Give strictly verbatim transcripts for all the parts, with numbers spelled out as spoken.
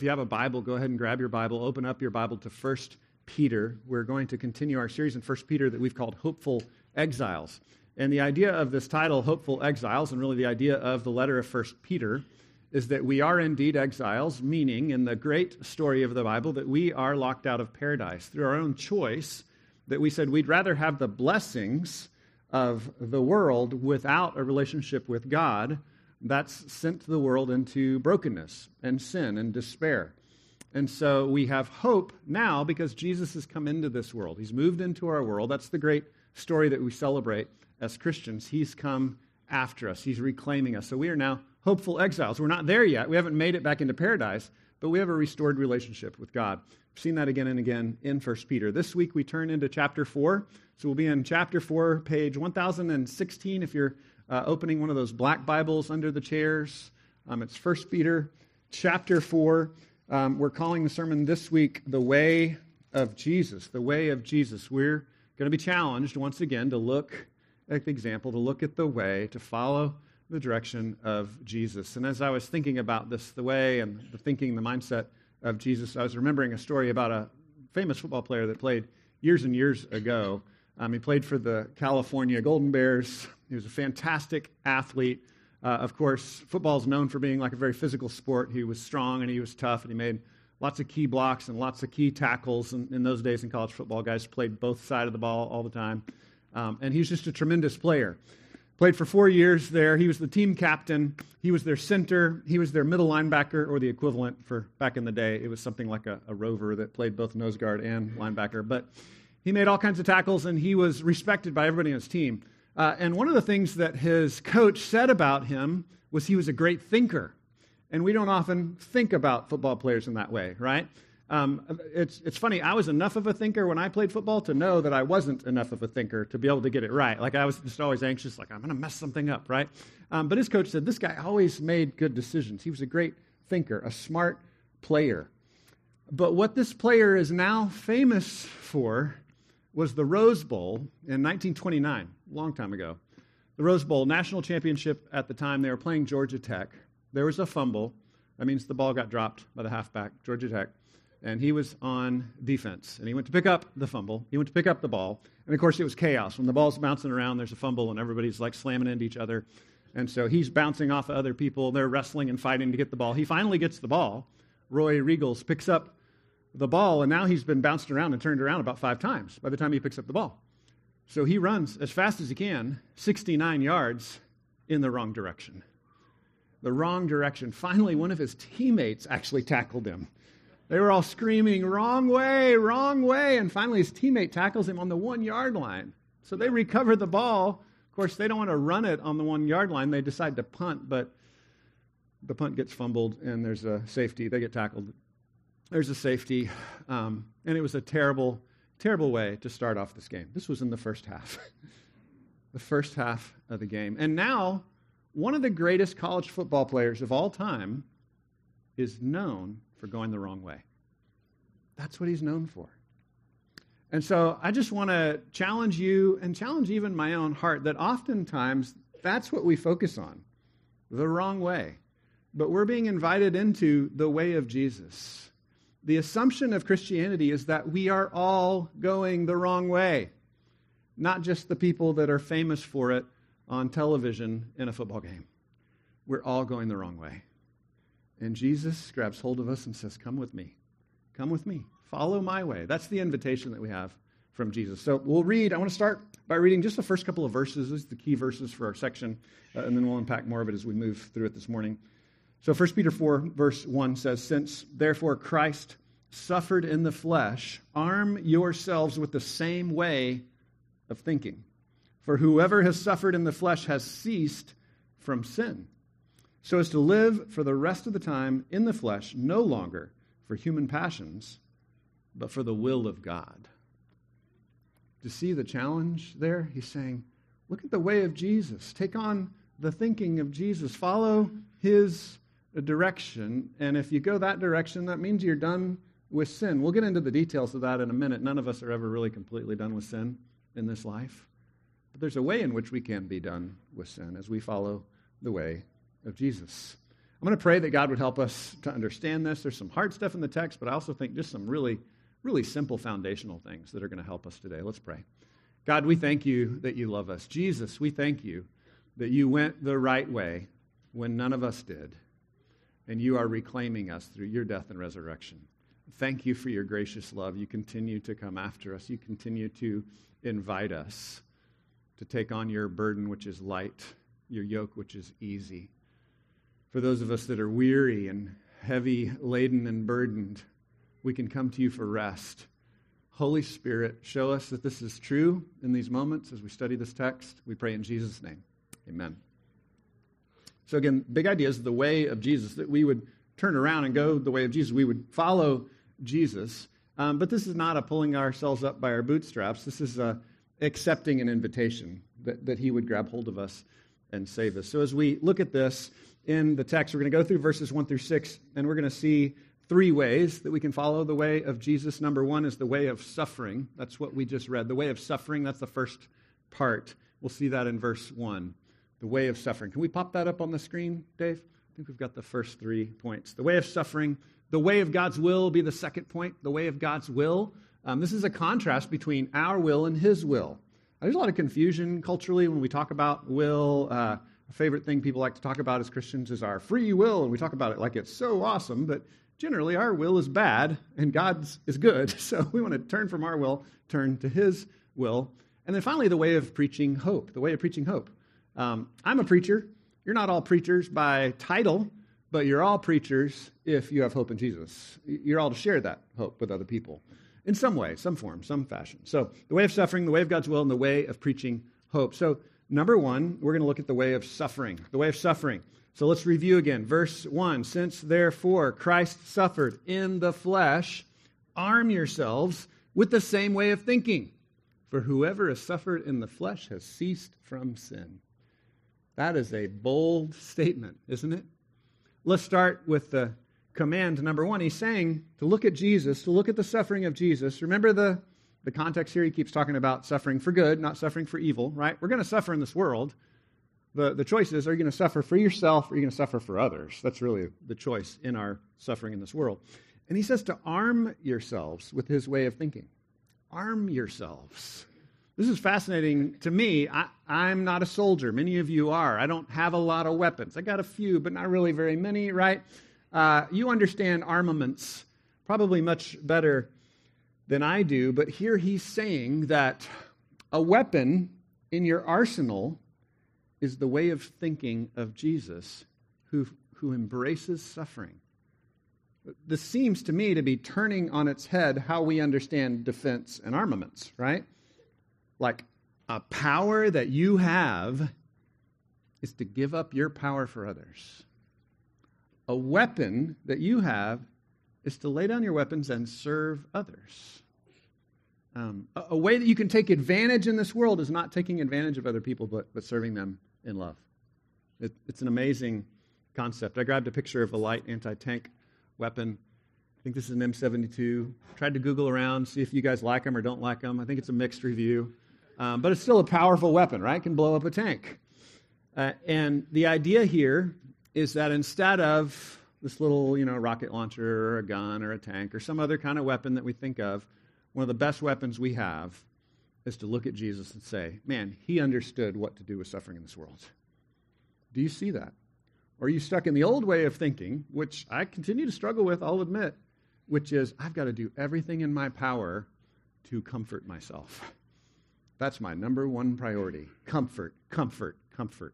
If you have a Bible, go ahead and grab your Bible, open up your Bible to First Peter. We're going to continue our series in First Peter that we've called Hopeful Exiles. And the idea of this title, Hopeful Exiles, and really the idea of the letter of First Peter, is that we are indeed exiles, meaning in the great story of the Bible that we are locked out of paradise through our own choice, that we said we'd rather have the blessings of the world without a relationship with God. That's sent the world into brokenness and sin and despair. And so we have hope now because Jesus has come into this world. He's moved into our world. That's the great story that we celebrate as Christians. He's come after us. He's reclaiming us. So we are now hopeful exiles. We're not there yet. We haven't made it back into paradise, but we have a restored relationship with God. We've seen that again and again in First Peter. This week we turn into chapter four. So we'll be in chapter four, page one thousand sixteen, if you're Uh, opening one of those black Bibles under the chairs. Um, it's First Peter chapter four. Um, we're calling the sermon this week, The Way of Jesus. The Way of Jesus. We're going to be challenged once again to look at the example, to look at the way, to follow the direction of Jesus. And as I was thinking about this, the way and the thinking, the mindset of Jesus, I was remembering a story about a famous football player that played years and years ago. Um, he played for the California Golden Bears. He was a fantastic athlete. Uh, of course, football is known for being like a very physical sport. He was strong and he was tough, and he made lots of key blocks and lots of key tackles. And in those days in college football, guys played both sides of the ball all the time. Um, and he was just a tremendous player. Played for four years there. He was the team captain. He was their center. He was their middle linebacker, or the equivalent for back in the day. It was something like a, a rover that played both nose guard and linebacker. But he made all kinds of tackles, and he was respected by everybody on his team. Uh, and one of the things that his coach said about him was he was a great thinker. And we don't often think about football players in that way, right? Um, it's it's funny, I was enough of a thinker when I played football to know that I wasn't enough of a thinker to be able to get it right. Like I was just always anxious, like I'm going to mess something up, right? Um, but his coach said this guy always made good decisions. He was a great thinker, a smart player. But what this player is now famous for was the Rose Bowl in nineteen twenty-nine, a long time ago. The Rose Bowl, national championship at the time, they were playing Georgia Tech. There was a fumble. That means the ball got dropped by the halfback, Georgia Tech, and he was on defense. And he went to pick up the fumble. He went to pick up the ball. And, of course, it was chaos. When the ball's bouncing around, there's a fumble, and everybody's, like, slamming into each other. And so he's bouncing off of other people. They're wrestling and fighting to get the ball. He finally gets the ball. Roy Riegels picks up the ball, and now he's been bounced around and turned around about five times by the time he picks up the ball. So he runs as fast as he can, sixty-nine yards in the wrong direction. The wrong direction. Finally, one of his teammates actually tackled him. They were all screaming, wrong way, wrong way, and finally his teammate tackles him on the one-yard line. So they recover the ball. Of course, they don't want to run it on the one-yard line. They decide to punt, but the punt gets fumbled, and there's a safety. They get tackled. There's a safety, um, and it was a terrible, terrible way to start off this game. This was in the first half, the first half of the game. And now, one of the greatest college football players of all time is known for going the wrong way. That's what he's known for. And so I just want to challenge you and challenge even my own heart that oftentimes that's what we focus on, the wrong way. But we're being invited into the way of Jesus. The assumption of Christianity is that we are all going the wrong way, not just the people that are famous for it on television in a football game. We're all going the wrong way. And Jesus grabs hold of us and says, come with me. Come with me. Follow my way. That's the invitation that we have from Jesus. So we'll read. I want to start by reading just the first couple of verses. These are the key verses for our section, uh, and then we'll unpack more of it as we move through it this morning. So First Peter four, verse one says, since therefore Christ suffered in the flesh, arm yourselves with the same way of thinking. For whoever has suffered in the flesh has ceased from sin, so as to live for the rest of the time in the flesh, no longer for human passions, but for the will of God. Do you see the challenge there? He's saying, look at the way of Jesus. Take on the thinking of Jesus. Follow his direction. And if you go that direction, that means you're done with sin. We'll get into the details of that in a minute. None of us are ever really completely done with sin in this life. But there's a way in which we can be done with sin as we follow the way of Jesus. I'm going to pray that God would help us to understand this. There's some hard stuff in the text, but I also think just some really, really simple foundational things that are going to help us today. Let's pray. God, we thank you that you love us. Jesus, we thank you that you went the right way when none of us did, and you are reclaiming us through your death and resurrection. Thank you for your gracious love. You continue to come after us. You continue to invite us to take on your burden, which is light, your yoke, which is easy. For those of us that are weary and heavy laden and burdened, we can come to you for rest. Holy Spirit, show us that this is true in these moments as we study this text. We pray in Jesus' name. Amen. So again, big idea is the way of Jesus, that we would turn around and go the way of Jesus. We would follow Jesus. Um, but this is not a pulling ourselves up by our bootstraps. This is a accepting an invitation that, that he would grab hold of us and save us. So as we look at this in the text, we're going to go through verses one through six, and we're going to see three ways that we can follow the way of Jesus. Number one is the way of suffering. That's what we just read. The way of suffering, that's the first part. We'll see that in verse one. The way of suffering. Can we pop that up on the screen, Dave? I think we've got the first three points. The way of suffering. The way of God's will will be the second point. The way of God's will. Um, this is a contrast between our will and his will. There's a lot of confusion culturally when we talk about will. Uh, a favorite thing people like to talk about as Christians is our free will, and we talk about it like it's so awesome, but generally our will is bad and God's is good. So we want to turn from our will, turn to his will. And then finally, the way of preaching hope. The way of preaching hope. Um, I'm a preacher. You're not all preachers by title, but you're all preachers if you have hope in Jesus. You're all to share that hope with other people in some way, some form, some fashion. So the way of suffering, the way of God's will, and the way of preaching hope. So number one, we're going to look at the way of suffering. The way of suffering. So let's review again. Verse one, since therefore Christ suffered in the flesh, arm yourselves with the same way of thinking. For whoever has suffered in the flesh has ceased from sin. That is a bold statement, isn't it? Let's start with the command number one. He's saying to look at Jesus, to look at the suffering of Jesus. Remember the, the context here, he keeps talking about suffering for good, not suffering for evil, right? We're going to suffer in this world. The, the choice is, are you going to suffer for yourself or are you going to suffer for others? That's really the choice in our suffering in this world. And he says to arm yourselves with his way of thinking. Arm yourselves. This is fascinating to me. I, I'm not a soldier. Many of you are. I don't have a lot of weapons. I got a few, but not really very many, right? Uh, you understand armaments probably much better than I do, but here he's saying that a weapon in your arsenal is the way of thinking of Jesus, who, who embraces suffering. This seems to me to be turning on its head how we understand defense and armaments, right? Like a power that you have is to give up your power for others. A weapon that you have is to lay down your weapons and serve others. Um, a, a way that you can take advantage in this world is not taking advantage of other people, but, but serving them in love. It, it's an amazing concept. I grabbed a picture of a light anti-tank weapon. I think this is an M seventy-two. Tried to Google around, see if you guys like them or don't like them. I think it's a mixed review. Um, but it's still a powerful weapon, right? It can blow up a tank. Uh, and the idea here is that instead of this little, you know, rocket launcher or a gun or a tank or some other kind of weapon that we think of, one of the best weapons we have is to look at Jesus and say, man, he understood what to do with suffering in this world. Do you see that? Or are you stuck in the old way of thinking, which I continue to struggle with, I'll admit, which is I've got to do everything in my power to comfort myself. That's my number one priority. Comfort, comfort, comfort.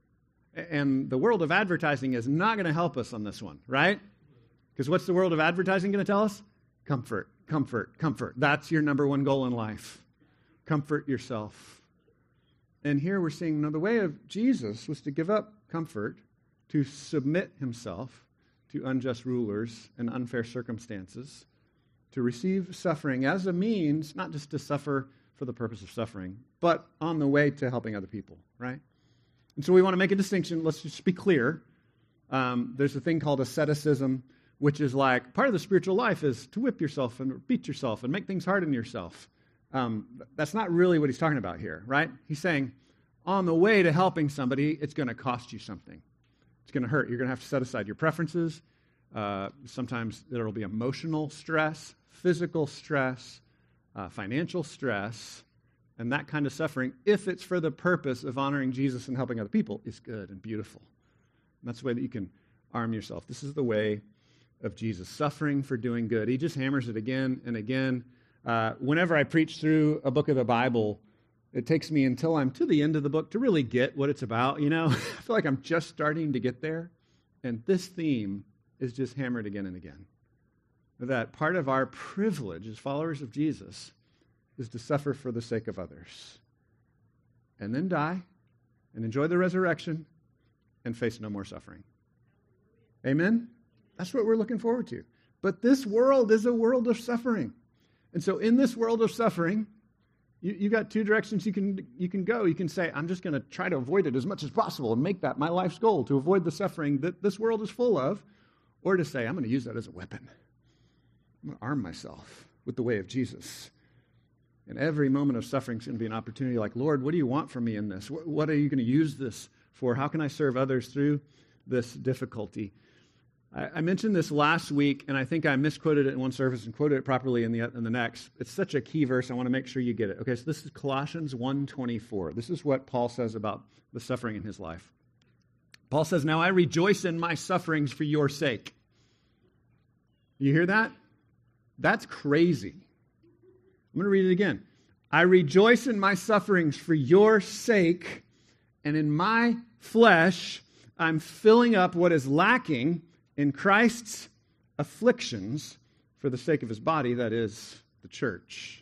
And the world of advertising is not going to help us on this one, right? Because what's the world of advertising going to tell us? Comfort, comfort, comfort. That's your number one goal in life. Comfort yourself. And here we're seeing, no, the way of Jesus was to give up comfort, to submit himself to unjust rulers and unfair circumstances, to receive suffering as a means, not just to suffer for the purpose of suffering, but on the way to helping other people, right? And so we want to make a distinction. Let's just be clear. Um, there's a thing called asceticism, which is like part of the spiritual life is to whip yourself and beat yourself and make things hard on yourself. Um, that's not really what he's talking about here, right? He's saying on the way to helping somebody, it's going to cost you something. It's going to hurt. You're going to have to set aside your preferences. Uh, sometimes there will be emotional stress, physical stress, uh, financial stress, and that kind of suffering, if it's for the purpose of honoring Jesus and helping other people, is good and beautiful. And that's the way that you can arm yourself. This is the way of Jesus, suffering for doing good. He just hammers it again and again. Uh, whenever I preach through a book of the Bible, it takes me until I'm to the end of the book to really get what it's about, you know? I feel like I'm just starting to get there, and this theme is just hammered again and again. That part of our privilege as followers of Jesus is to suffer for the sake of others, and then die, and enjoy the resurrection, and face no more suffering. Amen? That's what we're looking forward to. But this world is a world of suffering. And so in this world of suffering, you, you got two directions you can you can go. You can say, I'm just going to try to avoid it as much as possible and make that my life's goal, to avoid the suffering that this world is full of, or to say, I'm going to use that as a weapon. I'm going to arm myself with the way of Jesus. And every moment of suffering is going to be an opportunity like, Lord, what do you want from me in this? What, what are you going to use this for? How can I serve others through this difficulty? I, I mentioned this last week, and I think I misquoted it in one service and quoted it properly in the, in the next. It's such a key verse. I want to make sure you get it. Okay, so this is Colossians one twenty-four. This is what Paul says about the suffering in his life. Paul says, now I rejoice in my sufferings for your sake. You hear that? That's crazy. I'm going to read it again. I rejoice in my sufferings for your sake, and in my flesh I'm filling up what is lacking in Christ's afflictions for the sake of his body, that is, the church.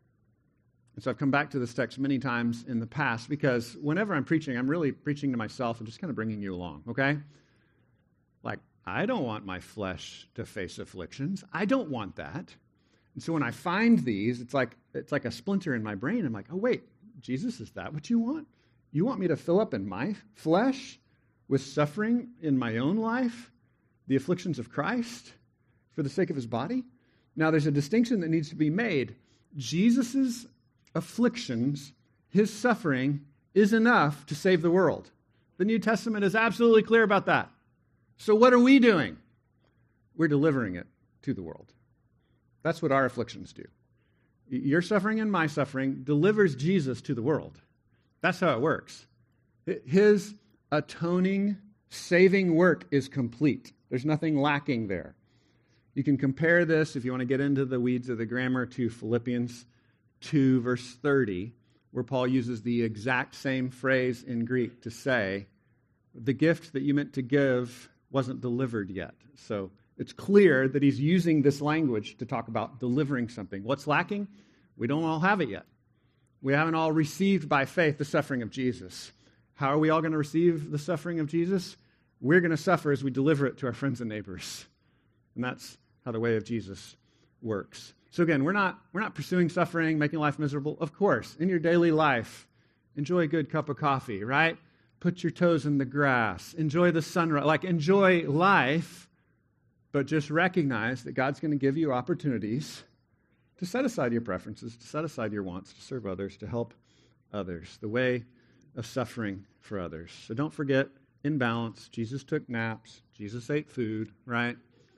And so I've come back to this text many times in the past because whenever I'm preaching, I'm really preaching to myself and just kind of bringing you along, okay? Like, I don't want my flesh to face afflictions. I don't want that. And so when I find these, it's like it's like a splinter in my brain. I'm like, oh, wait, Jesus, is that what you want? You want me to fill up in my flesh with suffering in my own life, the afflictions of Christ for the sake of his body? Now, there's a distinction that needs to be made. Jesus' afflictions, his suffering, is enough to save the world. The New Testament is absolutely clear about that. So what are we doing? We're delivering it to the world. That's what our afflictions do. Your suffering and my suffering delivers Jesus to the world. That's how it works. His atoning, saving work is complete. There's nothing lacking there. You can compare this, if you want to get into the weeds of the grammar, to Philippians two, verse thirty, where Paul uses the exact same phrase in Greek to say, the gift that you meant to give wasn't delivered yet. So it's clear that he's using this language to talk about delivering something. What's lacking? We don't all have it yet. We haven't all received by faith the suffering of Jesus. How are we all going to receive the suffering of Jesus? We're going to suffer as we deliver it to our friends and neighbors. And that's how the way of Jesus works. So again, we're not, we're not pursuing suffering, making life miserable. Of course, in your daily life, enjoy a good cup of coffee, right? Put your toes in the grass. Enjoy the sunrise. Like, enjoy life. But just recognize that God's going to give you opportunities to set aside your preferences, to set aside your wants, to serve others, to help others. The way of suffering for others. So don't forget, in balance, Jesus took naps, Jesus ate food, right?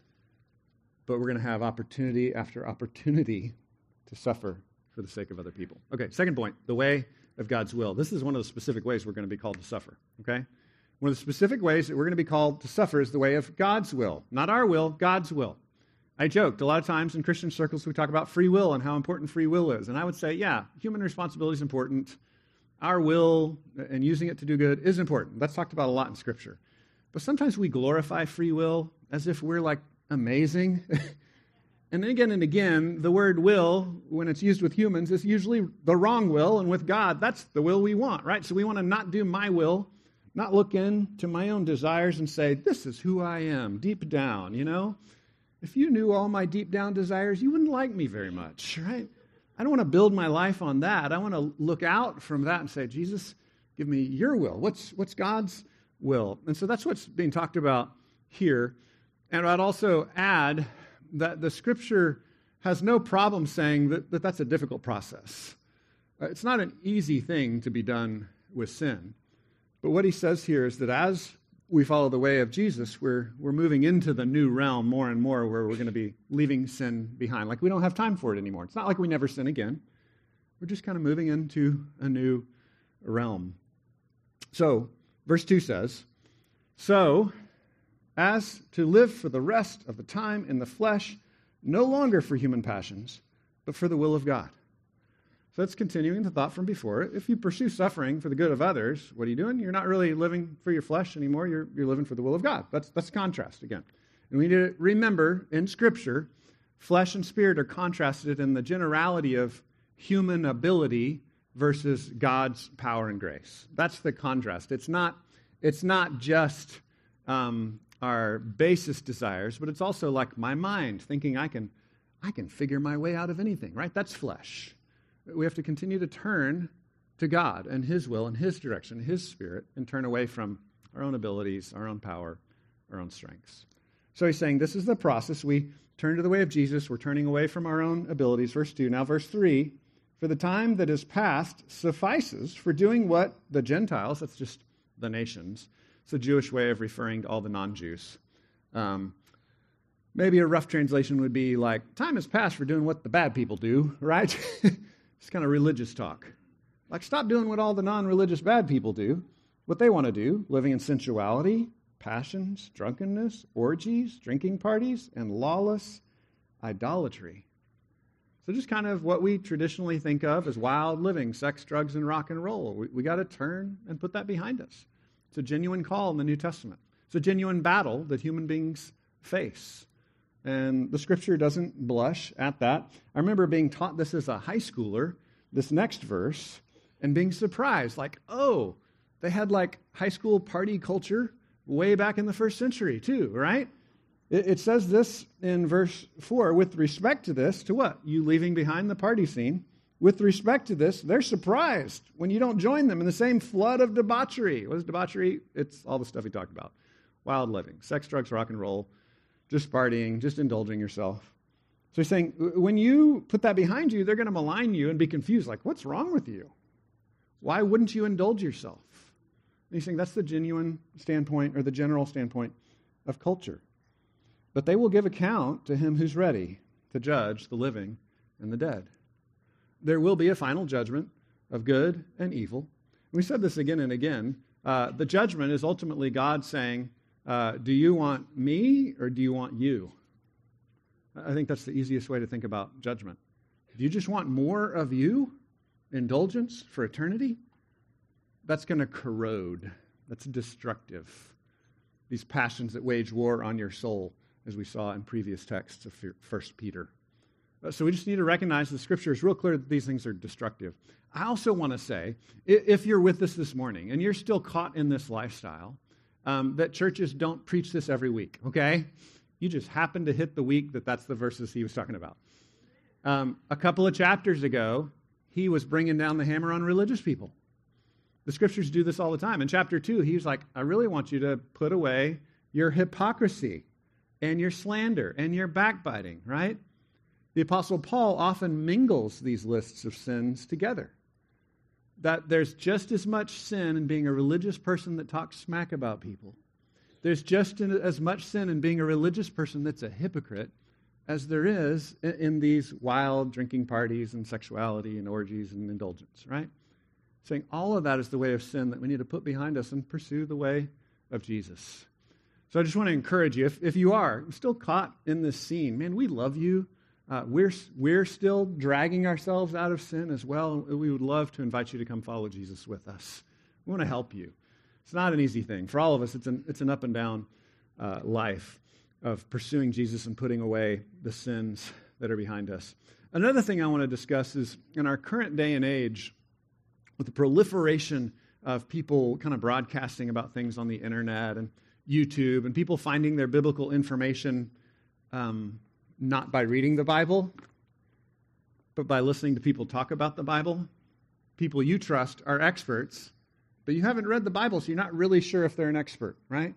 But we're going to have opportunity after opportunity to suffer for the sake of other people. Okay, second point, the way of God's will. This is one of the specific ways we're going to be called to suffer, okay? One of the specific ways that we're going to be called to suffer is the way of God's will. Not our will, God's will. I joked, a lot of times in Christian circles we talk about free will and how important free will is. And I would say, yeah, human responsibility is important. Our will and using it to do good is important. That's talked about a lot in Scripture. But sometimes we glorify free will as if we're like amazing. And then again and again, the word will, when it's used with humans, is usually the wrong will. And with God, that's the will we want, right? So we want to not do my will, not look into my own desires and say, this is who I am, deep down, you know? If you knew all my deep down desires, you wouldn't like me very much, right? I don't want to build my life on that. I want to look out from that and say, Jesus, give me your will. What's, what's God's will? And so that's what's being talked about here. And I'd also add that the Scripture has no problem saying that, that that's a difficult process. Uh, it's not an easy thing to be done with sin. But what he says here is that as we follow the way of Jesus, we're we're moving into the new realm more and more where we're going to be leaving sin behind. Like we don't have time for it anymore. It's not like we never sin again. We're just kind of moving into a new realm. So, verse two says, "So, as to live for the rest of the time in the flesh, no longer for human passions, but for the will of God." So that's continuing the thought from before. If you pursue suffering for the good of others, what are you doing? You're not really living for your flesh anymore. You're, you're living for the will of God. That's, that's contrast again. And we need to remember in Scripture, flesh and spirit are contrasted in the generality of human ability versus God's power and grace. That's the contrast. It's not, it's not just um, our basest desires, but it's also like my mind thinking I can, I can figure my way out of anything, right? That's flesh. We have to continue to turn to God and His will and His direction, His Spirit, and turn away from our own abilities, our own power, our own strengths. So he's saying this is the process. We turn to the way of Jesus. We're turning away from our own abilities. Verse two. Now verse three, "For the time that is past suffices for doing what the Gentiles," that's just the nations. It's a Jewish way of referring to all the non-Jews. Um, maybe a rough translation would be like, time has passed for doing what the bad people do, right? It's kind of religious talk. Like, stop doing what all the non-religious bad people do, what they want to do, living in sensuality, passions, drunkenness, orgies, drinking parties, and lawless idolatry. So just kind of what we traditionally think of as wild living, sex, drugs, and rock and roll. We, we got to turn and put that behind us. It's a genuine call in the New Testament. It's a genuine battle that human beings face. And the Scripture doesn't blush at that. I remember being taught this as a high schooler, this next verse, and being surprised, like, oh, they had like high school party culture way back in the first century too, right? It, it says this in verse four, with respect to this, to what? You leaving behind the party scene. With respect to this, they're surprised when you don't join them in the same flood of debauchery. What is debauchery? It's all the stuff he talked about. Wild living, sex, drugs, rock and roll, just partying, just indulging yourself. So he's saying, when you put that behind you, they're going to malign you and be confused, like, what's wrong with you? Why wouldn't you indulge yourself? And he's saying that's the genuine standpoint or the general standpoint of culture. But they will give account to him who's ready to judge the living and the dead. There will be a final judgment of good and evil. We said this again and again. Uh, the judgment is ultimately God saying, uh, do you want me or do you want you? I think that's the easiest way to think about judgment. Do you just want more of you? Indulgence for eternity? That's going to corrode. That's destructive. These passions that wage war on your soul, as we saw in previous texts of First Peter. So we just need to recognize the Scripture is real clear that these things are destructive. I also want to say, if you're with us this morning and you're still caught in this lifestyle, um, that churches don't preach this every week, okay? You just happen to hit the week that that's the verses he was talking about. Um, a couple of chapters ago, he was bringing down the hammer on religious people. The Scriptures do this all the time. In chapter two, he was like, I really want you to put away your hypocrisy and your slander and your backbiting, right? The Apostle Paul often mingles these lists of sins together. That there's just as much sin in being a religious person that talks smack about people. There's just as much sin in being a religious person that's a hypocrite as there is in these wild drinking parties and sexuality and orgies and indulgence, right? Saying all of that is the way of sin that we need to put behind us and pursue the way of Jesus. So I just want to encourage you, if, if you are still caught in this scene, man, we love you. Uh, we're, we're still dragging ourselves out of sin as well. We would love to invite you to come follow Jesus with us. We want to help you. It's not an easy thing. For all of us, it's an, it's an up and down uh, life of pursuing Jesus and putting away the sins that are behind us. Another thing I want to discuss is in our current day and age, with the proliferation of people kind of broadcasting about things on the internet and YouTube and people finding their biblical information um, not by reading the Bible, but by listening to people talk about the Bible. People you trust are experts, but you haven't read the Bible, so you're not really sure if they're an expert, right?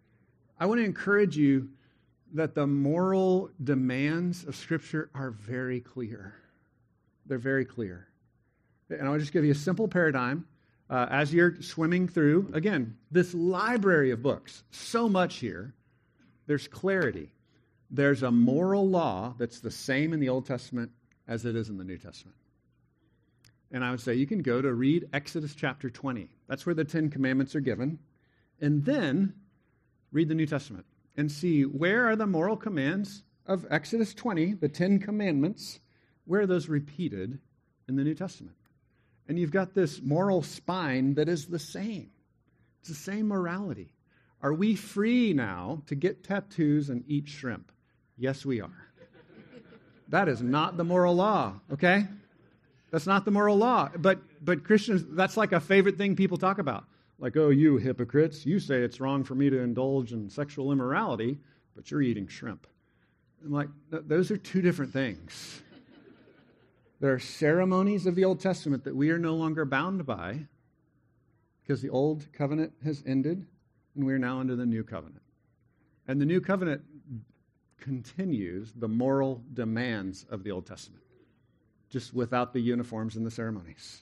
I want to encourage you that the moral demands of Scripture are very clear. They're very clear. And I'll just give you a simple paradigm uh, as you're swimming through, again, this library of books, so much here, there's clarity. There's a moral law that's the same in the Old Testament as it is in the New Testament. And I would say you can go to read Exodus chapter twenty. That's where the Ten Commandments are given. And then read the New Testament and see where are the moral commands of Exodus twenty, the Ten Commandments, where are those repeated in the New Testament? And you've got this moral spine that is the same. It's the same morality. Are we free now to get tattoos and eat shrimp? Yes, we are. That is not the moral law, okay? That's not the moral law. But but Christians, that's like a favorite thing people talk about. Like, oh, you hypocrites, you say it's wrong for me to indulge in sexual immorality, but you're eating shrimp. I'm like, those are two different things. There are ceremonies of the Old Testament that we are no longer bound by because the old covenant has ended and we are now under the new covenant. And the new covenant continues the moral demands of the Old Testament, just without the uniforms and the ceremonies.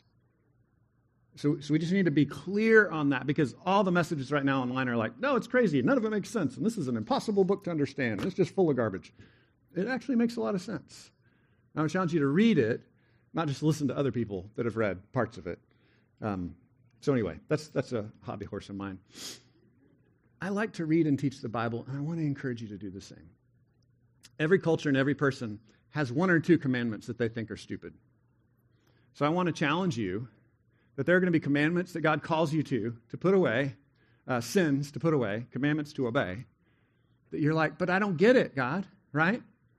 So, so we just need to be clear on that because all the messages right now online are like, no, it's crazy. None of it makes sense. And this is an impossible book to understand. It's just full of garbage. It actually makes a lot of sense. I would challenge you to read it, not just listen to other people that have read parts of it. Um, so anyway, that's that's a hobby horse of mine. I like to read and teach the Bible, and I want to encourage you to do the same. Every culture and every person has one or two commandments that they think are stupid. So I want to challenge you that there are going to be commandments that God calls you to, to put away, uh, sins to put away, commandments to obey, that you're like, but I don't get it, God, right?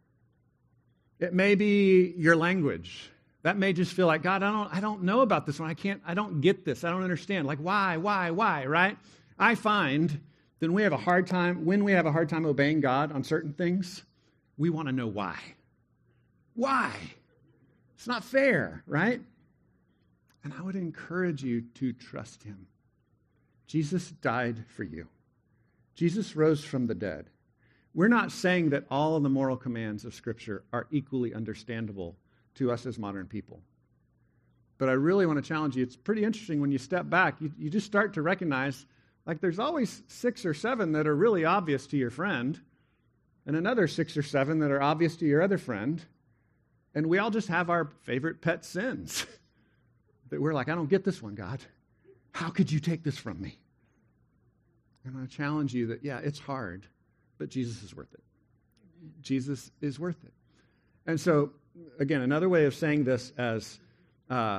It may be your language. That may just feel like, God, I don't, I don't know about this one. I can't, I don't get this. I don't understand. Like, why, why, why, right? I find that when we have a hard time, when we have a hard time obeying God on certain things, we want to know why. Why? It's not fair, right? And I would encourage you to trust him. Jesus died for you. Jesus rose from the dead. We're not saying that all of the moral commands of Scripture are equally understandable to us as modern people. But I really want to challenge you. It's pretty interesting when you step back. You, you just start to recognize, like, there's always six or seven that are really obvious to your friend, and another six or seven that are obvious to your other friend. And we all just have our favorite pet sins that we're like, I don't get this one, God. How could you take this from me? And I want to challenge you that, yeah, it's hard, but Jesus is worth it. Jesus is worth it. And so, again, another way of saying this as uh,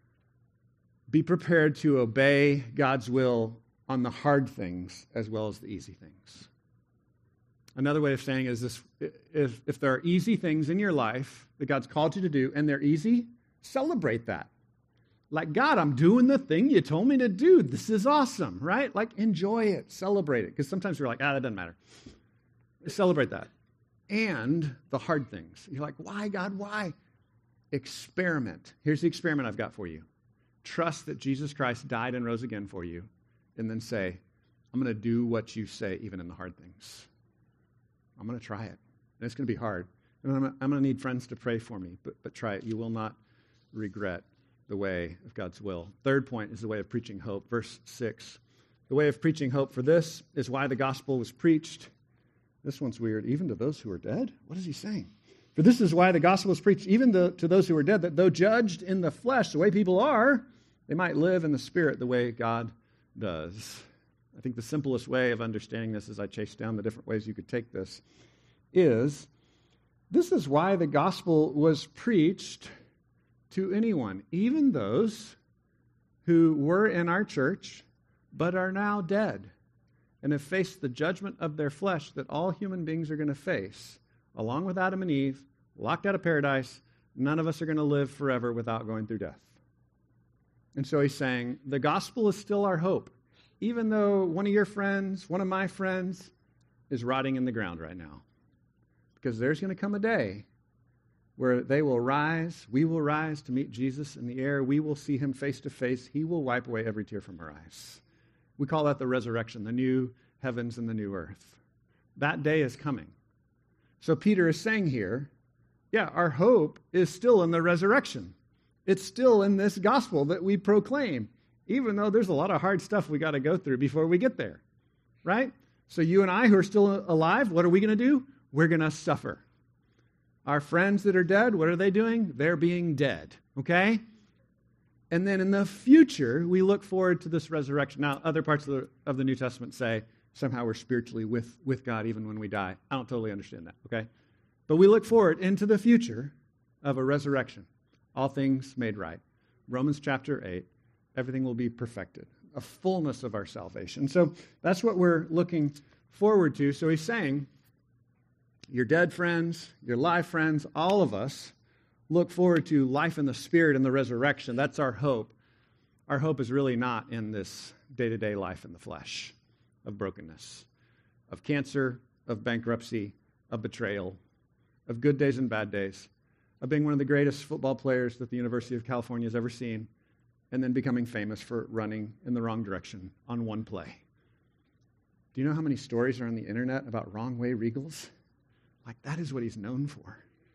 be prepared to obey God's will on the hard things as well as the easy things. Another way of saying is this, if, if there are easy things in your life that God's called you to do and they're easy, celebrate that. Like, God, I'm doing the thing you told me to do. This is awesome, right? Like, enjoy it, celebrate it. Because sometimes we're like, ah, that doesn't matter. Celebrate that. And the hard things. You're like, why, God, why? Experiment. Here's the experiment I've got for you. Trust that Jesus Christ died and rose again for you, and then say, I'm going to do what you say even in the hard things. I'm going to try it. And it's going to be hard. And I'm, I'm going to need friends to pray for me, but, but try it. You will not regret the way of God's will. Third point is the way of preaching hope. Verse six. The way of preaching hope for this is why the gospel was preached. This one's weird. Even to those who are dead? What is he saying? For this is why the gospel was preached, even to, to those who are dead, that though judged in the flesh, the way people are, they might live in the spirit the way God does. I think the simplest way of understanding this, as I chase down the different ways you could take this, is this is why the gospel was preached to anyone, even those who were in our church but are now dead and have faced the judgment of their flesh that all human beings are going to face, along with Adam and Eve, locked out of paradise. None of us are going to live forever without going through death. And so he's saying, the gospel is still our hope, even though one of your friends, one of my friends, is rotting in the ground right now. Because there's going to come a day where they will rise, we will rise to meet Jesus in the air, we will see him face to face, he will wipe away every tear from our eyes. We call that the resurrection, the new heavens and the new earth. That day is coming. So Peter is saying here, yeah, our hope is still in the resurrection. It's still in this gospel that we proclaim, even though there's a lot of hard stuff we got to go through before we get there, right? So you and I who are still alive, what are we going to do? We're going to suffer. Our friends that are dead, what are they doing? They're being dead, okay? And then in the future, we look forward to this resurrection. Now, other parts of the, of the New Testament say somehow we're spiritually with, with God even when we die. I don't totally understand that, okay? But we look forward into the future of a resurrection. All things made right. Romans chapter eight, everything will be perfected. A fullness of our salvation. So that's what we're looking forward to. So he's saying, your dead friends, your live friends, all of us look forward to life in the Spirit and the resurrection. That's our hope. Our hope is really not in this day-to-day life in the flesh of brokenness, of cancer, of bankruptcy, of betrayal, of good days and bad days, of being one of the greatest football players that the University of California has ever seen, and then becoming famous for running in the wrong direction on one play. Do you know how many stories are on the internet about wrong way Regals? Like, that is what he's known for.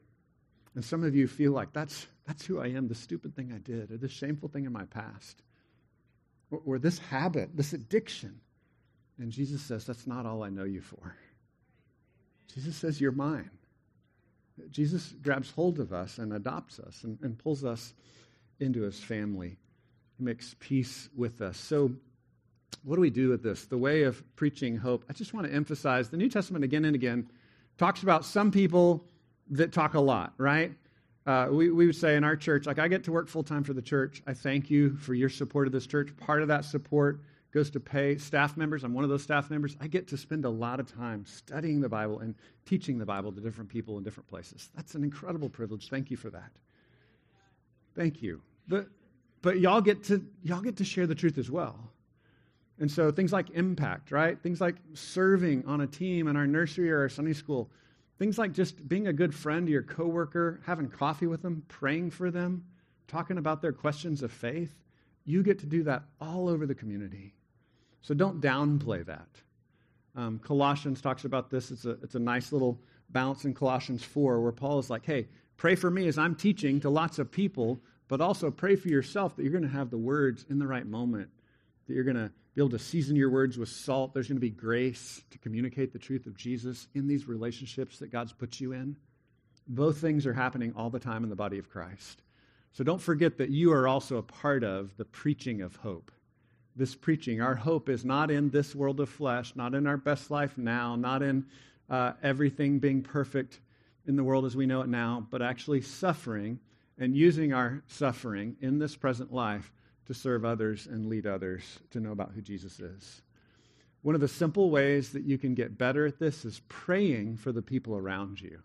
And some of you feel like that's that's who I am, the stupid thing I did, or the shameful thing in my past, or, or this habit, this addiction. And Jesus says, that's not all I know you for. Jesus says, you're mine. Jesus grabs hold of us and adopts us and, and pulls us into his family. He makes peace with us. So what do we do with this? The way of preaching hope. I just want to emphasize the New Testament again and again talks about some people that talk a lot, right? Uh, we, we would say in our church, like, I get to work full-time for the church. I thank you for your support of this church. Part of that support goes to pay staff members. I'm one of those staff members. I get to spend a lot of time studying the Bible and teaching the Bible to different people in different places. That's an incredible privilege. Thank you for that. Thank you. But but y'all get to y'all get to share the truth as well. And so things like impact, right? Things like serving on a team in our nursery or our Sunday school. Things like just being a good friend to your coworker, having coffee with them, praying for them, talking about their questions of faith. You get to do that all over the community. So don't downplay that. Um, Colossians talks about this. It's a, it's a nice little balance in Colossians four where Paul is like, hey, pray for me as I'm teaching to lots of people, but also pray for yourself that you're going to have the words in the right moment, that you're going to be able to season your words with salt. There's going to be grace to communicate the truth of Jesus in these relationships that God's put you in. Both things are happening all the time in the body of Christ. So don't forget that you are also a part of the preaching of hope. This preaching, our hope is not in this world of flesh, not in our best life now, not in uh, everything being perfect in the world as we know it now, but actually suffering and using our suffering in this present life to serve others and lead others to know about who Jesus is. One of the simple ways that you can get better at this is praying for the people around you.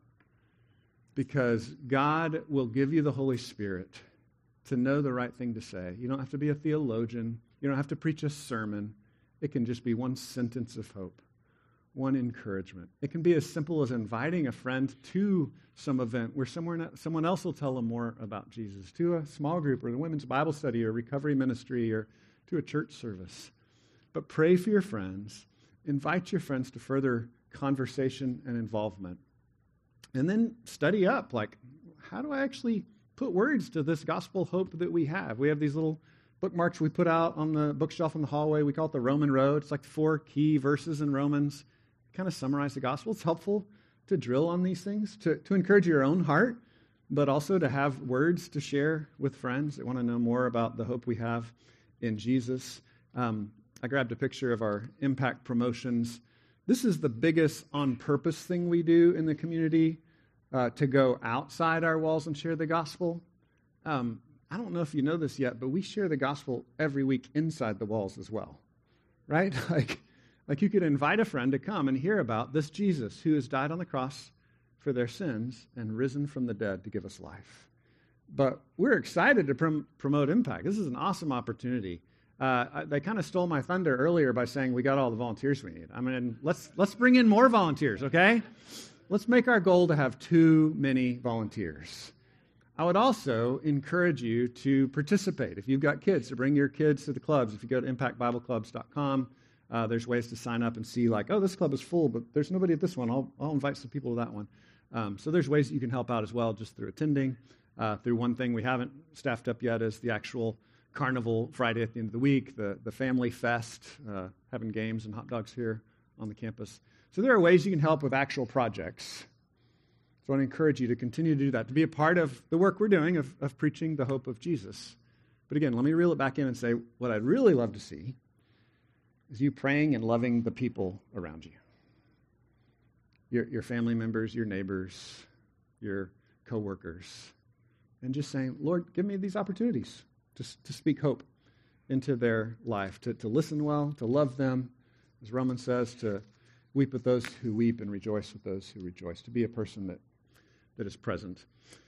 Because God will give you the Holy Spirit to know the right thing to say. You don't have to be a theologian. You don't have to preach a sermon. It can just be one sentence of hope, one encouragement. It can be as simple as inviting a friend to some event where somewhere, someone else will tell them more about Jesus, to a small group or the women's Bible study or recovery ministry or to a church service. But pray for your friends. Invite your friends to further conversation and involvement. And then study up, like, how do I actually put words to this gospel hope that we have? We have these little bookmarks we put out on the bookshelf in the hallway. We call it the Roman Road. It's like four key verses in Romans. Kind of summarize the gospel. It's helpful to drill on these things, to, to encourage your own heart, but also to have words to share with friends that want to know more about the hope we have in Jesus. Um, I grabbed a picture of our impact promotions. This is the biggest on-purpose thing we do in the community, uh, to go outside our walls and share the gospel. Um, I don't know if you know this yet, but we share the gospel every week inside the walls as well, right? Like, like you could invite a friend to come and hear about this Jesus who has died on the cross for their sins and risen from the dead to give us life. But we're excited to prom- promote impact. This is an awesome opportunity. Uh, they kind of stole my thunder earlier by saying we got all the volunteers we need. I mean, let's let's bring in more volunteers, okay? Let's make our goal to have too many volunteers. I would also encourage you to participate. If you've got kids, to bring your kids to the clubs. If you go to impact bible clubs dot com, uh, there's ways to sign up and see, like, oh, this club is full, but there's nobody at this one. I'll, I'll invite some people to that one. Um, so there's ways that you can help out as well, just through attending. Uh, through one thing we haven't staffed up yet is the actual carnival Friday at the end of the week, the, the family fest, uh, having games and hot dogs here on the campus. So there are ways you can help with actual projects. So I want to encourage you to continue to do that, to be a part of the work we're doing of, of preaching the hope of Jesus. But again, let me reel it back in and say what I'd really love to see is you praying and loving the people around you. Your, your family members, your neighbors, your coworkers, and just saying, Lord, give me these opportunities to, to speak hope into their life, to, to listen well, to love them, as Romans says, to weep with those who weep and rejoice with those who rejoice, to be a person that, that is present.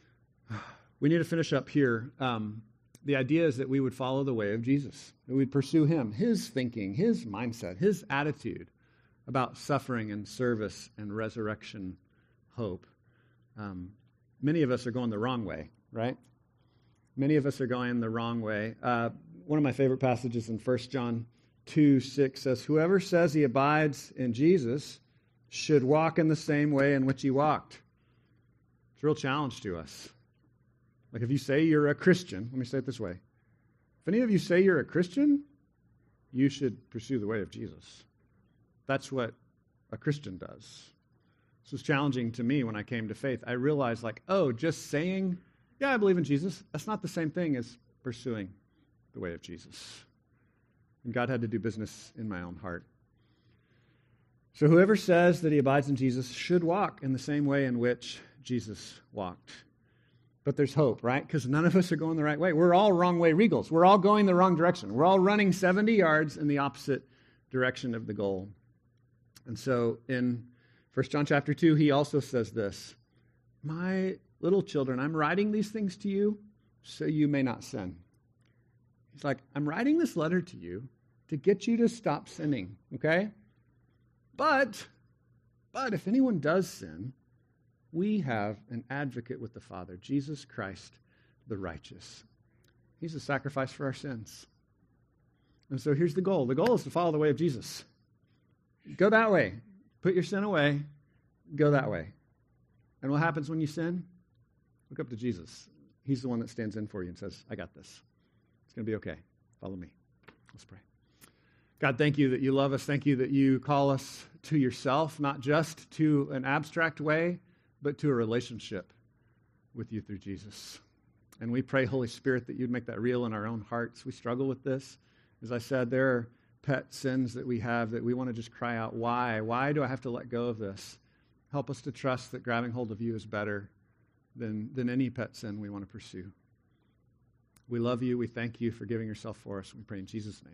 We need to finish up here. Um, the idea is that we would follow the way of Jesus, that we'd pursue him, his thinking, his mindset, his attitude about suffering and service and resurrection hope. Um, many of us are going the wrong way, right? Many of us are going the wrong way. Uh, one of my favorite passages in First John two six says, whoever says he abides in Jesus should walk in the same way in which he walked. It's a real challenge to us. Like if you say you're a Christian, let me say it this way. If any of you say you're a Christian, you should pursue the way of Jesus. That's what a Christian does. This was challenging to me when I came to faith. I realized like, oh, just saying, yeah, I believe in Jesus, that's not the same thing as pursuing the way of Jesus. And God had to do business in my own heart. So whoever says that he abides in Jesus should walk in the same way in which Jesus walked. But there's hope, right? Because none of us are going the right way. We're all wrong way regals. We're all going the wrong direction. We're all running seventy yards in the opposite direction of the goal. And so in First John chapter two, he also says this, my little children, I'm writing these things to you so you may not sin. He's like, I'm writing this letter to you to get you to stop sinning, okay? But, but if anyone does sin, we have an advocate with the Father, Jesus Christ, the righteous. He's a sacrifice for our sins. And so here's the goal. The goal is to follow the way of Jesus. Go that way. Put your sin away. Go that way. And what happens when you sin? Look up to Jesus. He's the one that stands in for you and says, I got this. It's going to be okay. Follow me. Let's pray. God, thank you that you love us. Thank you that you call us to yourself, not just to an abstract way, but to a relationship with you through Jesus. And we pray, Holy Spirit, that you'd make that real in our own hearts. We struggle with this. As I said, there are pet sins that we have that we want to just cry out, why? Why do I have to let go of this? Help us to trust that grabbing hold of you is better than, than any pet sin we want to pursue. We love you. We thank you for giving yourself for us. We pray in Jesus' name.